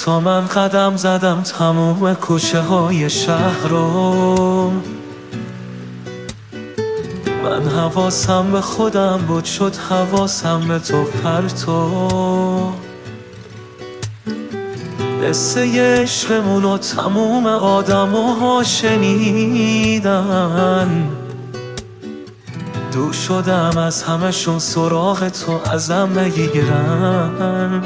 تا من قدم زدم تموم کوچه های شهر رو. من حواسم به خودم بود شد حواسم به تو پرتو. قصه عشقمونو تموم آدم‌ها شنیدن. دور شدم از همشون سراغ تو ازم بگیرن.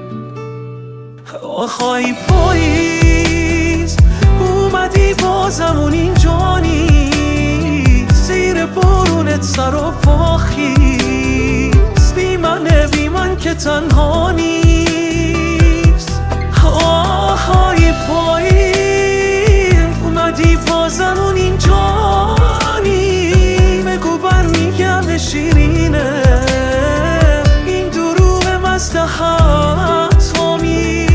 آخای پاییز اومدی بازمون اینجا نیست. زیر بارونت سر و پا خیز. بی من که تنها نیست. آخای پاییز اومدی بازمون اینجا نیست. بگو برمیگرده شیرینه این دروغ مصلحت آمیز.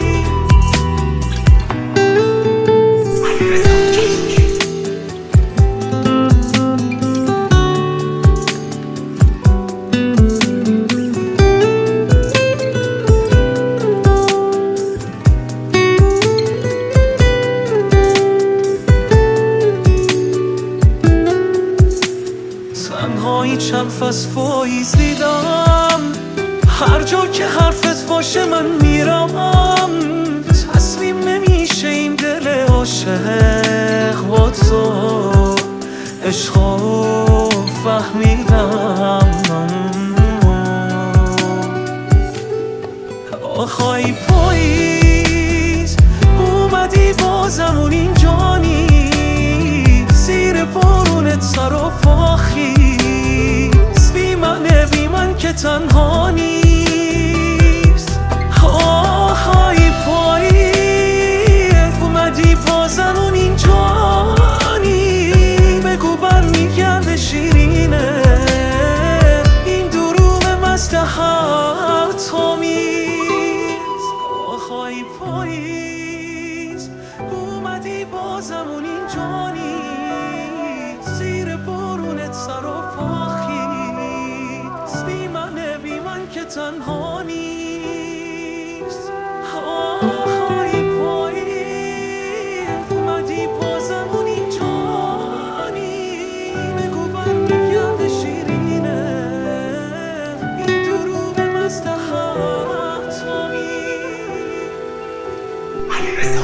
تنهایی چند فصل پاییز دیدم. هر جا که حرفت باشه من میرم. تسلیم نمیشه این دل عاشق با تو. عشقو فهمیدم. آخای پاییز اومدی بازمون اینجا نیست. زیر بارونت سر و پا خیز. بی من که تنها نیست. آخای پاییز اومدی بازمون اینجا نیست. بگو برمیگرده شیرینه این دروغ مصلحت آمیز. آخای پاییز اومدی بازمون اینجا نیست. زیر بارونت سر و پا خیز. بی من که تنها نیست. آخای پاییز اومدی بازمون اینجا نیست. بگو برمیگرده شیرینه این دروغ مصلحت آمیز.